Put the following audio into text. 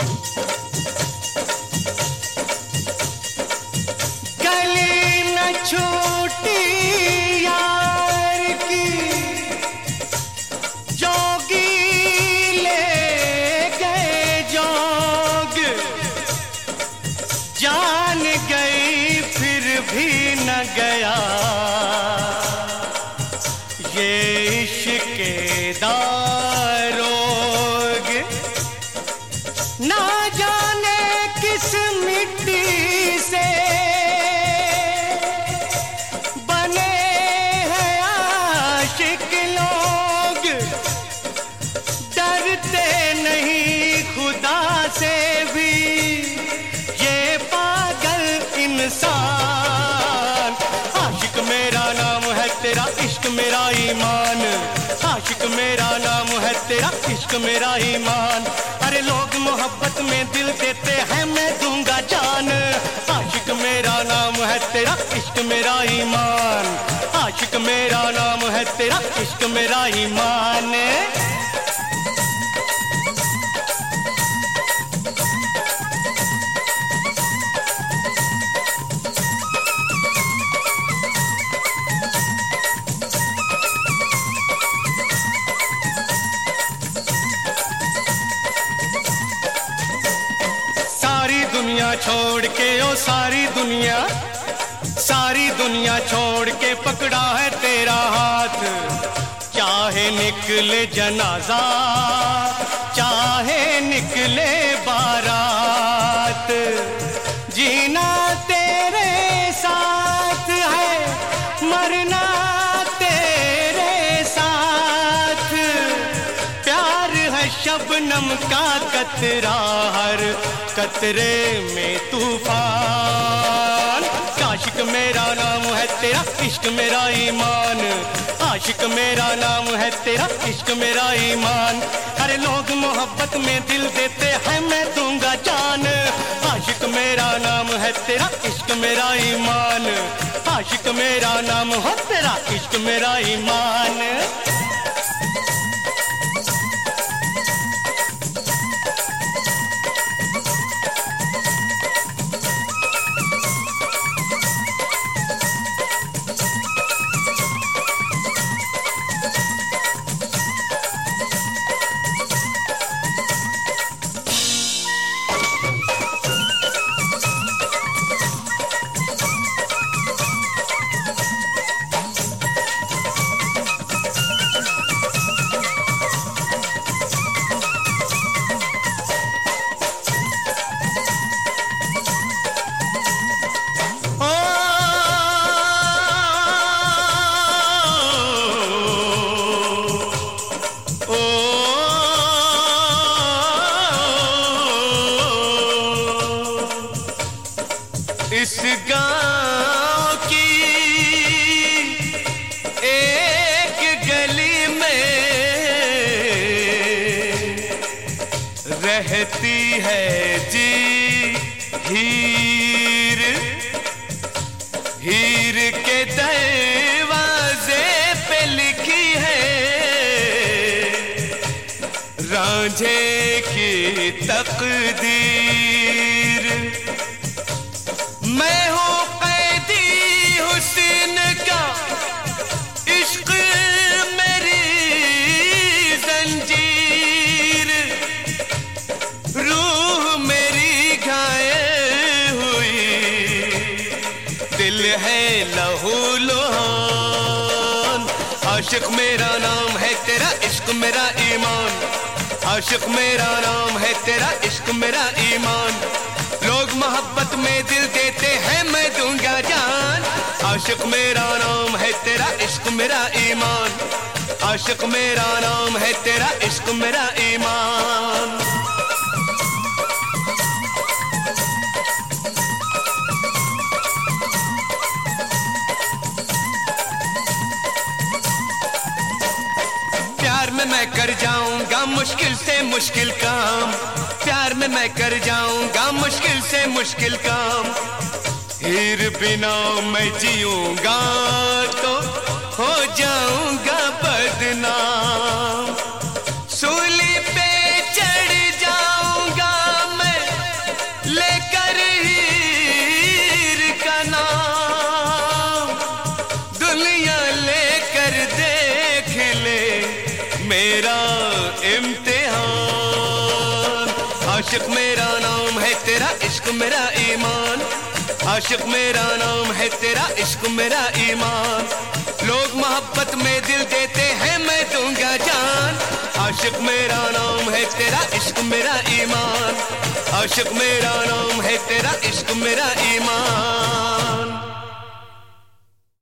गली न छूटी यार की, जोगी ले गए जोग, जान गई फिर भी न गया ये इश्क़ दारोग। ना जाने किस मिट्टी से बने हैं आशिक लोग, डरते नहीं खुदा से भी ये पागल इंसान। आशिक मेरा नाम है तेरा इश्क मेरा ईमान, आशिक मेरा नाम है तेरा इश्क मेरा ईमान। अरे लोग मोहब्बत में दिल देते हैं मैं दूंगा जान। आशिक मेरा नाम है तेरा इश्क मेरा ईमान, आशिक मेरा नाम है तेरा इश्क मेरा ईमान। दुनिया छोड़ के ओ सारी दुनिया छोड़ के पकड़ा है तेरा हाथ। चाहे निकले जनाजा चाहे निकले बारात, जीना तेरे साथ है मरना तेरे साथ। प्यार है शबनम का कतरा हर कतरे में तूफान। आशिक मेरा नाम है तेरा इश्क मेरा ईमान, आशिक मेरा नाम है तेरा इश्क मेरा ईमान। अरे लोग मोहब्बत में दिल देते हैं मैं दूंगा जान। आशिक मेरा नाम है तेरा इश्क मेरा ईमान, आशिक मेरा नाम है तेरा इश्क मेरा ईमान। इस गांव की एक गली में रहती है जी हीर। हीर के दरवाजे पे लिखी है रांझे की तकदीर। मैं हूँ कैदी हुस्न का, इश्क मेरी जंजीर। रूह मेरी घायल हुई, दिल है लहू लुहान। आशिक मेरा नाम है तेरा इश्क मेरा ईमान, आशिक मेरा नाम है तेरा इश्क मेरा ईमान। लोग मोहब्बत में दिल देते हैं मैं दूंगा जान। आशिक मेरा नाम है तेरा इश्क मेरा ईमान, आशिक मेरा नाम है तेरा इश्क मेरा ईमान। प्यार में मैं कर जाऊंगा मुश्किल से मुश्किल काम, प्यार में मैं कर जाऊंगा मुश्किल से मुश्किल काम। हीर बिना मैं जीऊंगा तो हो जाऊंगा बदनाम। सूली पे चढ़ जाऊंगा मैं मेरा इम्तिहान। आशिक मेरा नाम है, तेरा इश्क मेरा ईमान। आशिक मेरा नाम है, तेरा इश्क मेरा ईमान। लोग मोहब्बत में दिल देते हैं, मैं दूंगा जान। आशिक मेरा नाम है, तेरा इश्क मेरा ईमान। आशिक मेरा नाम है, तेरा इश्क मेरा ईमान।